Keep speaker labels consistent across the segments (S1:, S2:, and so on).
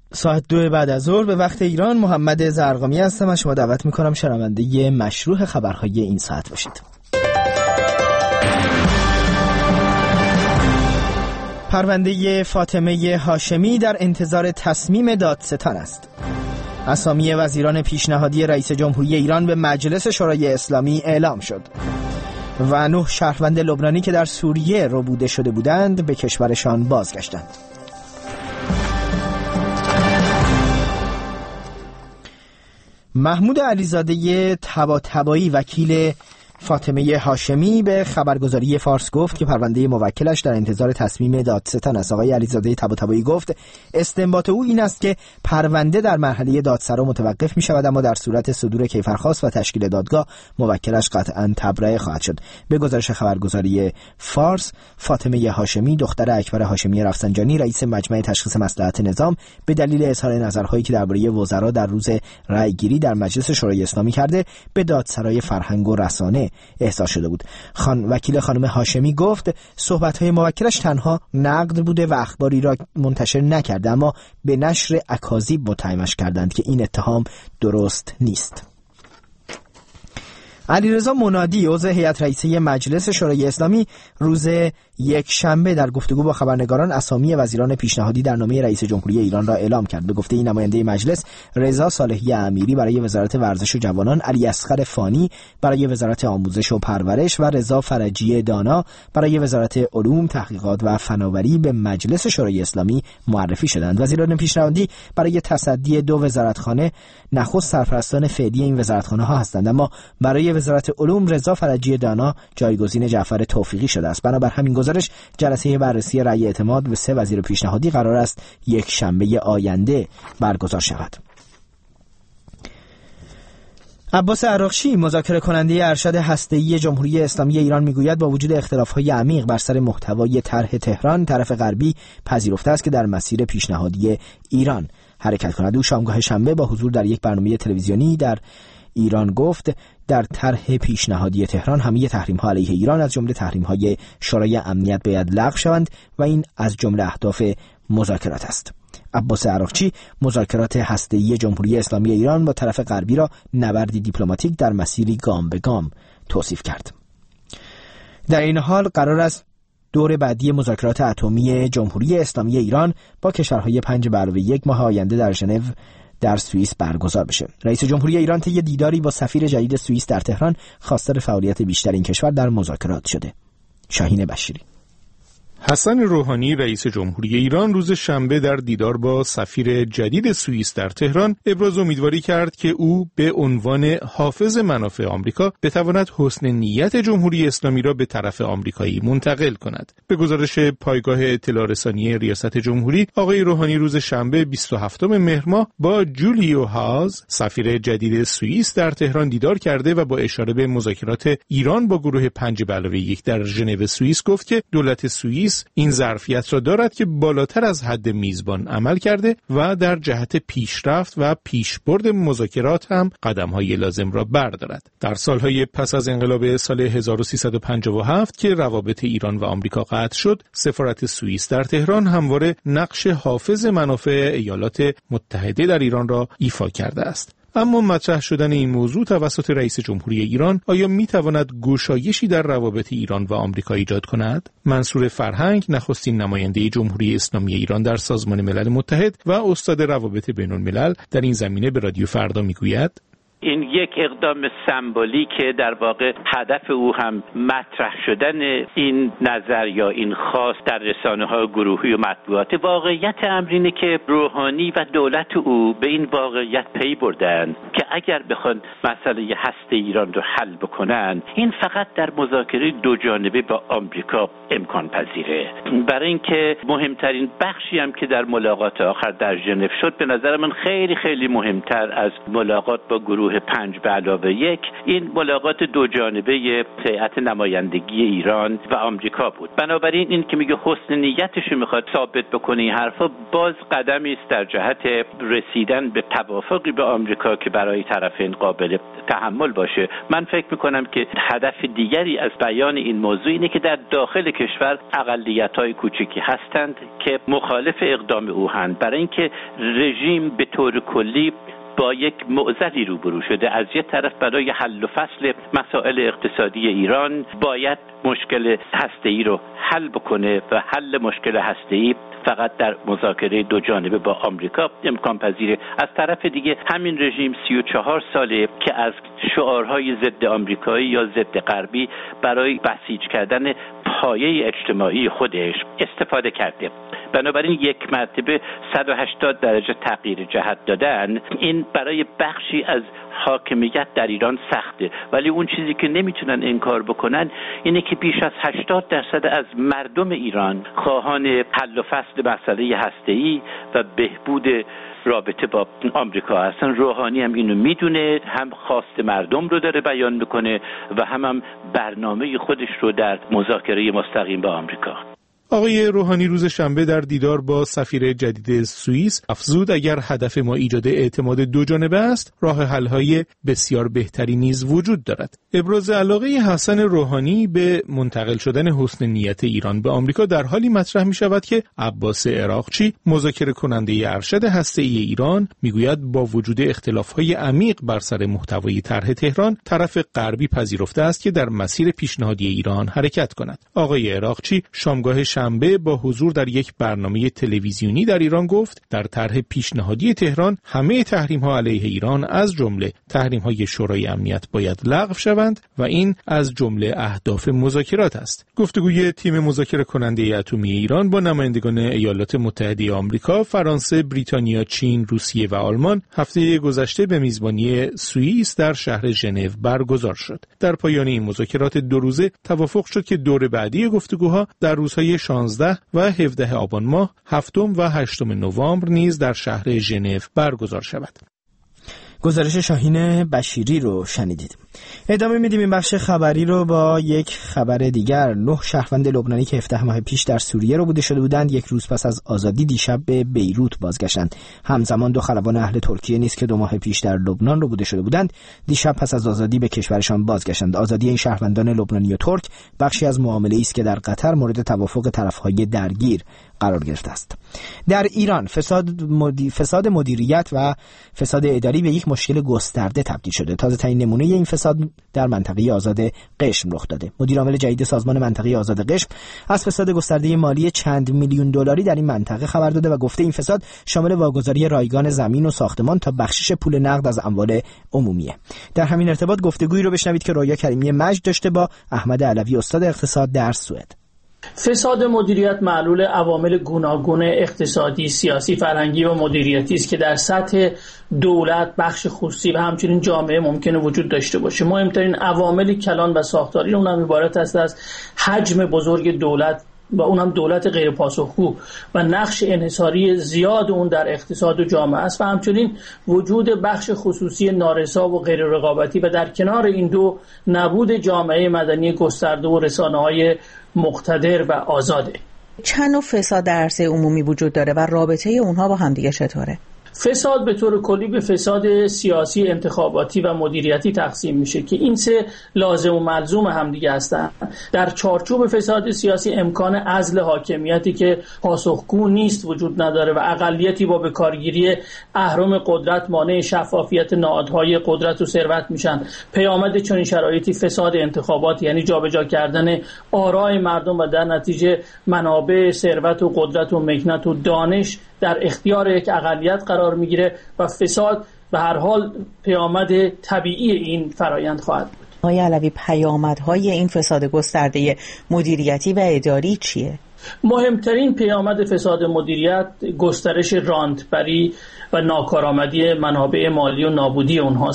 S1: ساعت 2 بعد از ظهر به وقت ایران. محمد زرقامی هستم. از شما دعوت میکنم شنونده مشروع خبرهای این ساعت باشید. پرونده فاطمه هاشمی در انتظار تصمیم دادستان است. اسامی وزیران پیشنهادی رئیس جمهوری ایران به مجلس شورای اسلامی اعلام شد و 9 شهروند لبنانی که در سوریه ربوده شده بودند به کشورشان بازگشتند. محمود علیزاده طباطبایی وکیل فاطمه هاشمی به خبرگزاری فارس گفت که پرونده موکلش در انتظار تصمیم دادستان است. آقای علیزاده طباطبایی گفت استنباط او این است که پرونده در مرحله دادسرا متوقف می شود، اما در صورت صدور کیفرخواست و تشکیل دادگاه موکلش قطعاً تبرئه خواهد شد. به گزارش خبرگزاری فارس، فاطمه هاشمی دختر اکبر هاشمی رفسنجانی رئیس مجمع تشخیص مصلحت نظام به دلیل اظهار نظرهایی که درباره وزرا در روز رأیگیری در مجلس شورای اسلامی کرده به دادسرای فرهنگ و رسانه احضار شده بود. وکیل خانم هاشمی گفت صحبت‌های موکلش تنها نقد بوده و اخباری را منتشر نکرده، اما به نشر اکاذیب متهمش کردند که این اتهام درست نیست. علیرضا منادی عضو هیئت رئیسه مجلس شورای اسلامی روز یکشنبه در گفتگو با خبرنگاران اسامی وزیران پیشنهادی در نامه رئیس جمهوری ایران را اعلام کرد. به گفته نماینده مجلس، رضا صالحی امیری برای وزارت ورزش و جوانان، علی اصغر فانی برای وزارت آموزش و پرورش و رضا فرجی دانا برای وزارت علوم، تحقیقات و فناوری به مجلس شورای اسلامی معرفی شدند. وزیران پیشنهادی برای تصدی 2 وزارتخانه نخست سرپرستان فعلی این وزارتخانه ها هستند، اما برای وزارت علوم رضا فرجی دانا جایگزین جعفر توفیقی شده است. بنابر همین گزارش جلسه بررسی رأی اعتماد به 3 وزیر پیشنهادی قرار است یک شنبه آینده برگزار شود. عباس عراقچی مذاکره کننده ارشد هسته‌ای جمهوری اسلامی ایران میگوید با وجود اختلاف‌های عمیق بر سر محتوای طرح تهران، طرف غربی پذیرفته است که در مسیر پیشنهادی ایران حرکت کند. او شامگاه شنبه با حضور در یک برنامه تلویزیونی در ایران گفت در طرح پیشنهادی تهران همه تحریم‌ها علیه ایران از جمله تحریم‌های شورای امنیت باید لغو شوند و این از جمله اهداف مذاکرات است. عباس عراقچی مذاکرات هسته‌ای جمهوری اسلامی ایران با طرف غربی را نبردی دیپلماتیک در مسیری گام به گام توصیف کرد. در این حال قرار است دور بعدی مذاکرات اتمی جمهوری اسلامی ایران با کشورهای 5+1 ماه آینده در ژنو در سوئیس برگزار بشه. رئیس جمهوری ایران طی دیداری با سفیر جدید سوئیس در تهران خواستار فعالیت بیشتر این کشور در مذاکرات شده. شاهین بشیری.
S2: حسن روحانی رئیس جمهوری ایران روز شنبه در دیدار با سفیر جدید سوئیس در تهران ابراز امیدواری کرد که او به عنوان حافظ منافع آمریکا بتواند حسن نیت جمهوری اسلامی را به طرف آمریکایی منتقل کند. به گزارش پایگاه اطلاع رسانی ریاست جمهوری، آقای روحانی روز شنبه 27 مهر ماه با جولیو هاز سفیر جدید سوئیس در تهران دیدار کرده و با اشاره به مذاکرات ایران با گروه 5+1 در ژنو سوئیس گفت که دولت سوئیس این ظرفیت را دارد که بالاتر از حد میزبان عمل کرده و در جهت پیشرفت و پیشبرد مذاکرات هم قدم‌های لازم را بردارد. در سالهای پس از انقلاب سال 1357 که روابط ایران و آمریکا قطع شد، سفارت سوئیس در تهران همواره نقش حافظ منافع ایالات متحده در ایران را ایفا کرده است. اما مطرح شدن این موضوع توسط رئیس جمهوری ایران آیا میتواند گشایشی در روابط ایران و آمریکا ایجاد کند؟ منصور فرهنگ، نخستین نماینده جمهوری اسلامی ایران در سازمان ملل متحد و استاد روابط بین الملل، در این زمینه به رادیو فردا میگوید
S3: این یک اقدام سمبولیکه، در واقع هدف او هم مطرح شدن این نظر یا این خواست در رسانه‌های گروهی و مطبوعات. واقعیت امر اینه که روحانی و دولت او به این واقعیت پی بردن که اگر بخوان مسئله هسته ایران رو حل بکنن، این فقط در مذاکره دو جانبه با آمریکا امکان پذیره. برای اینکه مهمترین بخشی هم که در ملاقات آخر در ژنو شد به نظر من خیلی خیلی مهمتر از ملاقات با گروه گروه 5+1 این ملاقات دو جانبه هیئت نمایندگی ایران و آمریکا بود. بنابراین این که میگه حسن نیتش میخواد ثابت بکنه این حرفا باز قدمی است در جهت رسیدن به توافقی به آمریکا که برای طرفین قابل تحمل باشه. من فکر میکنم که هدف دیگری از بیان این موضوع اینه که در داخل کشور اقلیت‌های کوچکی هستند که مخالف اقدام او هستند، برای اینکه رژیم به طور کلی با یک معضلی روبرو شده. از یک طرف برای حل و فصل مسائل اقتصادی ایران باید مشکل هسته‌ای رو حل بکنه و حل مشکل هسته‌ای فقط در مذاکره دو جانبه با آمریکا امکان پذیره. از طرف دیگه همین رژیم 34 ساله که از شعارهای ضد آمریکایی یا ضد غربی برای بسیج کردن پایه اجتماعی خودش استفاده کرده. بنابراین یک مرتبه 180 درجه تغییر جهت دادن این برای بخشی از حاکمیت در ایران سخته، ولی اون چیزی که نمیتونن انکار بکنن اینه که بیش از 80% از مردم ایران خواهان حل و فصل مسئله هسته‌ای و بهبود رابطه با آمریکا هستن. روحانی هم اینو میدونه، هم خواست مردم رو داره بیان میکنه و هم برنامه خودش رو در مذاکره مستقیم با آمریکا.
S2: آقای روحانی روز شنبه در دیدار با سفیر جدید سوئیس افزود اگر هدف ما ایجاد اعتماد دو جانبه است، راه حل‌های بسیار بهتری نیز وجود دارد. ابراز علاقه حسن روحانی به منتقل شدن حسن نیت ایران به آمریکا در حالی مطرح می شود که عباس عراقچی، مذاکره کننده ارشد هسته‌ای ایران، میگوید با وجود اختلاف‌های عمیق بر سر محتوای طرح تهران، طرف غربی پذیرفته است که در مسیر پیشنهادی ایران حرکت کند. آقای عراقچی شامگاه شنبه با حضور در یک برنامه تلویزیونی در ایران گفت در طرح پیشنهادی تهران همه تحریم‌ها علیه ایران از جمله تحریم‌های شورای امنیت باید لغو شوند و این از جمله اهداف مذاکرات است. گفتگوی تیم مذاکره کننده اتمی ایران با نمایندگان ایالات متحده آمریکا، فرانسه، بریتانیا، چین، روسیه و آلمان هفته گذشته به میزبانی سوئیس در شهر ژنو برگزار شد. در پایان این مذاکرات دو روزه توافق شد که دور بعدی گفتگوها در روزهای 16 و 17 آبان ماه، 7 و 8 نوامبر نیز در شهر ژنو برگزار شود.
S1: گزارش شاهین بشیری رو شنیدید. ادامه میدیم این بخش خبری رو با یک خبر دیگر. 9 شهروند لبنانی که 17 ماه پیش در سوریه رو بوده شده بودند، یک روز پس از آزادی دیشب به بیروت بازگشتند. همزمان 2 خلبان اهل ترکیه نیز که 2 ماه پیش در لبنان رو بوده شده بودند، دیشب پس از آزادی به کشورشان بازگشتند. آزادی این شهروندان لبنانی و ترک بخشی از معامله‌ای است که در قطر مورد توافق طرف‌های درگیر قرار گرفته است. در ایران فساد مدیریت و فساد اداری به یک مشکل گسترده تبدیل شده. تازه ترین نمونه این فساد در منطقه آزاد قشم رخ داده. مدیر عامل جدید سازمان منطقه آزاد قشم از فساد گسترده مالی چند میلیون دلاری در این منطقه خبر داده و گفته این فساد شامل واگذاری رایگان زمین و ساختمان تا بخشش پول نقد از اموال عمومیه. در همین ارتباط گفتگویی رو بشنوید که رویا کریمی مجد داشته با احمد علوی استاد اقتصاد در سوئد.
S4: فساد مدیریت معلول عوامل گوناگون اقتصادی، سیاسی، فرهنگی و مدیریتی است که در سطح دولت، بخش خصوصی و همچنین جامعه ممکنه وجود داشته باشه. مهمترین عوامل کلان و ساختاری اونم عبارت است از حجم بزرگ دولت و اونم دولت غیر پاسخگو و نقش انحصاری زیاد اون در اقتصاد و جامعه است و همچنین وجود بخش خصوصی نارسا و غیر رقابتی و در کنار این دو نبود جامعه مدنی گسترده و رسانه‌های مقتدر و آزاده.
S5: چند نوع فساد در عرصه عمومی وجود داره و رابطه اونها با همدیگه چطوره؟
S4: فساد به طور کلی به فساد سیاسی، انتخاباتی و مدیریتی تقسیم میشه که این سه لازم و ملزوم همدیگه هستند. در چارچوب فساد سیاسی امکان عزل حاکمیتی که پاسخگو نیست وجود نداره و اقلیتی با به کارگیری اهرم قدرت مانع شفافیت نهادهای قدرت و ثروت میشن. پیامد چنین شرایطی فساد انتخابات، یعنی جابجا کردن آرای مردم و در نتیجه منابع ثروت و قدرت و مکنت و دانش در اختیار یک اقلیت قرار میگیره و فساد به هر حال پیامد طبیعی این فرایند خواهد بود.
S5: آقای علوی، پیامدهای این فساد گسترده مدیریتی و اداری چیه؟
S4: مهمترین پیامد فساد مدیریت گسترش رانتبری و ناکارآمدی منابع مالی و نابودی اونهاست.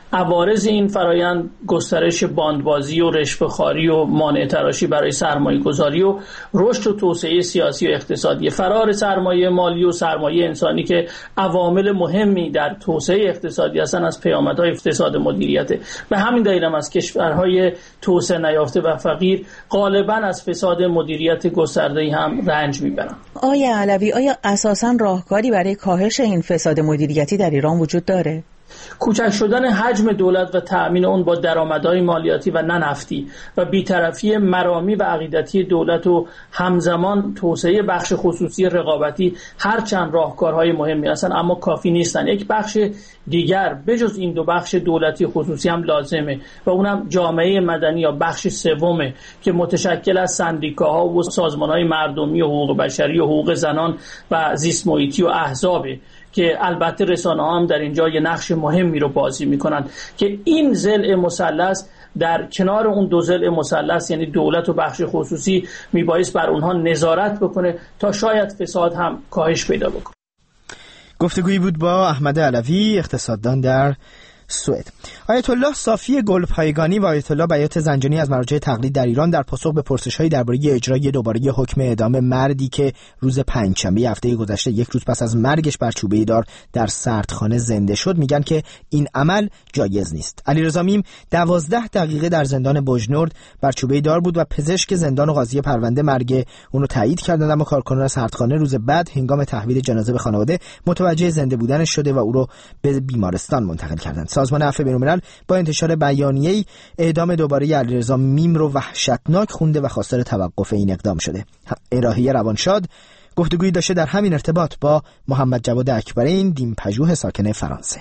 S4: عوارض این فرایند گسترش باندبازی و رشوه‌خواری و مانع تراشی برای سرمایه‌گذاری و رشد و توسعه سیاسی و اقتصادی، فرار سرمایه مالی و سرمایه انسانی که عوامل مهمی در توسعه اقتصادی هستند از پیامدهای فساد مدیریت. به همین دلیل هم از کشورهای توسعه نیافته و فقیر غالباً از فساد مدیریت گسترده‌ای هم رنج می‌برند.
S5: آقای علوی، آیا اساساً راهکاری برای کاهش این فساد مدیریتی در ایران وجود داره؟
S4: کوچک شدن حجم دولت و تأمین اون با درآمدهای مالیاتی و نه نفتی و بی‌طرفی مرامی و عقیدتی دولت و همزمان توسعه بخش خصوصی رقابتی هرچند راهکارهای مهمی هستند اما کافی نیستند. یک بخش دیگر بجز این دو بخش دولتی خصوصی هم لازمه و اونم جامعه مدنی یا بخش سومه که متشکل از سندیکاها و سازمانهای مردمی و حقوق بشری و حقوق زنان و زیست محیطی و احزابه که البته رسانه‌ها هم در اینجا یه نقش مهمی رو بازی میکنن که این ضلع مثلث در کنار اون دو ضلع مثلث یعنی دولت و بخش خصوصی میبایست بر اونها نظارت بکنه تا شاید فساد هم کاهش پیدا بکنه.
S1: گفتگویی بود با احمد علوی، اقتصاددان در سوئد. آیت الله صافی گلپایگانی و آیت الله بیات زنجانی از مراجع تقلید در ایران در پاسخ به پرسش‌های درباره اجرای دوباره حکم اعدام مردی که روز پنجشنبه هفته گذشته یک روز پس از مرگش بر چوبه دار در سردخانه زنده شد میگن که این عمل جایز نیست. علیرضا میم 12 دقیقه در زندان بوجنورد بر چوبه دار بود و پزشک زندان و قاضی پرونده مرگ اون رو تایید کردند، اما کارکنان سردخانه روز بعد هنگام تحویل جنازه به خانواده متوجه زنده بودنش شده و او رو به بیمارستان منتقل کردند. سازمان عفو بین‌الملل با انتشار بیانیه‌ای اعدام دوباره علیرضا میم رو وحشتناک خونده و خواستار توقف این اقدام شده. الهیه روانشاد گفتگویی داشته در همین ارتباط با محمد جواد اکبرین، دین‌پژوه ساکن فرانسه.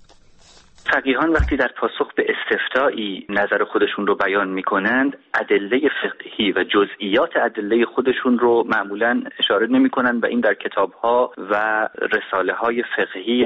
S6: فقیهان وقتی در پاسخ به استفتایی نظر خودشون رو بیان میکنند ادله فقهی و جزئیات ادله خودشون رو معمولا اشاره نمیکنند و این در کتابها و رساله های فقهی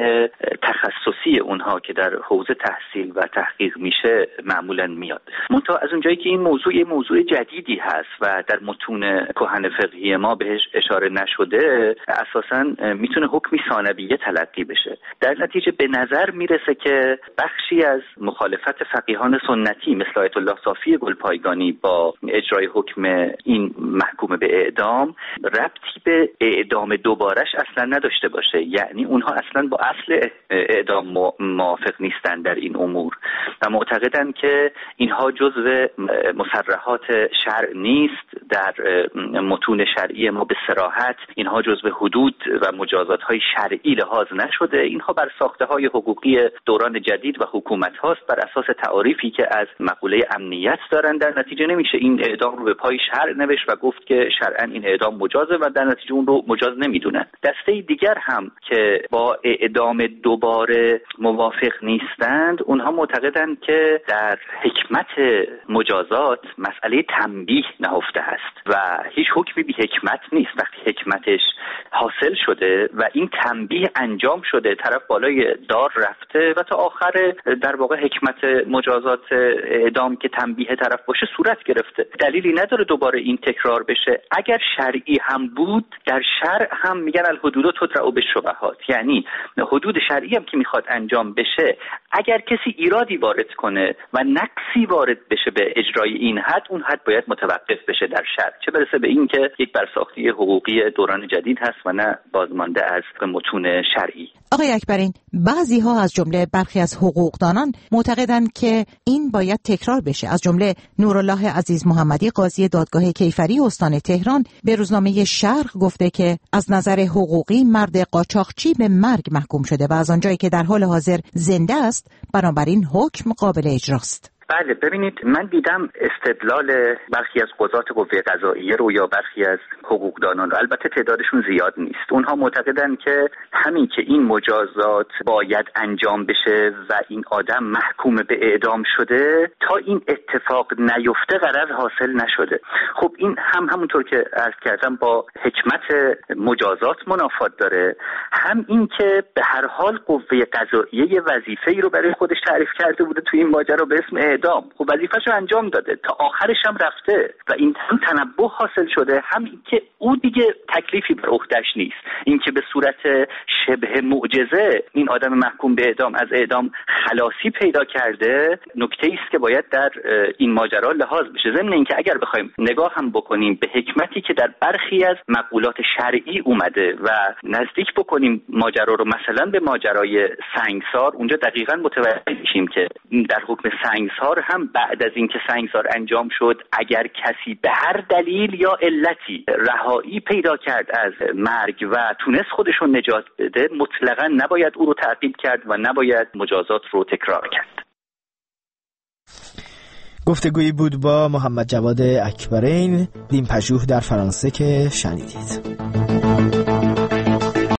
S6: تخصصی اونها که در حوزه تحصیل و تحقیق میشه معمولا میاد. منتها از اونجایی که این موضوع جدیدی هست و در متون کهن فقهی ما بهش اشاره نشده، اساسا میتونه حکمی ثانویه تلقی بشه. در نتیجه به نظر میرسه که بخشی از مخالفت فقیهان سنتی مثل آیت الله صافی گلپایگانی با اجرای حکم این محکوم به اعدام ربطی به اعدام دوبارش اصلا نداشته باشه، یعنی اونها اصلا با اصل اعدام موافق نیستن در این امور و معتقدن که اینها جزو مصرحات شرع نیست. در متون شرعی ما به صراحت اینها جزو حدود و مجازات‌های شرعی لحاظ نشده، اینها بر ساخته‌های حقوقی دوران جدید و حکومت هاست بر اساس تعاریفی که از مقوله امنیت دارن. در نتیجه نمیشه این اعدام رو به پای شرع نوشت و گفت که شرعاً این اعدام مجازه و در نتیجه اون رو مجاز نمیدونن. دسته دیگر هم که با اعدام دوباره موافق نیستند، اونها معتقدند که در حکمت مجازات مسئله تنبیه نهفته است و هیچ حکمی بی حکمت نیست. وقتی حکمتش حاصل شده و این تنبیه انجام شده، طرف بالای دار رفته و تا آخر در واقع حکمت مجازات اعدام که تنبیه طرف باشه صورت گرفته، دلیلی نداره دوباره این تکرار بشه. اگر شرعی هم بود، در شرع هم میگن الحدود تدرع بالشبهات، یعنی حدود شرعی هم که میخواد انجام بشه اگر کسی ایرادی وارد کنه و نقصی وارد بشه به اجرای این حد، اون حد باید متوقف بشه در شرع، چه برسه به این که یک برساختی حقوقی دوران جدید هست و نه بازمانده از متون شرعی.
S7: آقای اکبرین، بعضی ها از جمله برخی از حقوقدانان معتقدند که این باید تکرار بشه. از جمله نورالله عزیز محمدی قاضی دادگاه کیفری استان تهران به روزنامه شرق گفته که از نظر حقوقی مرد قاچاقچی به مرگ محکوم شده و از آنجایی که در حال حاضر زنده است بنابراین حکم قابل اجراست.
S6: بله، ببینید من دیدم استدلال برخی از قضات قوه قضاییه رو یا برخی از حقوقدانان رو، البته تعدادشون زیاد نیست، اونها معتقدن که همین که این مجازات باید انجام بشه و این آدم محکوم به اعدام شده، تا این اتفاق نیفته غرض حاصل نشده. خب این همونطور که عرض کردم با حکمت مجازات منافات داره، هم این که به هر حال قوه قضاییه وظیفه‌ای رو برای خودش تعریف کرده بوده توی این ماجرا به اسم اعدام، خب وظیفه‌شو انجام داده، تا آخرش هم رفته و این هم تنبه حاصل شده، هم این که او دیگه تکلیفی بر عهده‌اش نیست، این که به صورت شبه معجزه این آدم محکوم به اعدام از اعدام خلاصی پیدا کرده، نکته است که باید در این ماجرا لحاظ بشه. ضمن اینکه اگر بخوایم نگاه هم بکنیم به حکمتی که در برخی از مقولات شرعی اومده و نزدیک بکنیم ماجرا رو مثلا به ماجرای سنگسار، اونجا دقیقاً متوجه میشیم که در حکم سنگسار هم بعد از اینکه سنگسار انجام شد، اگر کسی به هر دلیل یا علتی رهایی پیدا کرد از مرگ و تونست خودش رو نجات بده، مطلقاً نباید او رو تعقیب کرد و نباید مجازات رو تکرار کرد.
S1: گفتگویی بود با محمد جواد اکبرین، دین پژوه در فرانسه که شنیدید.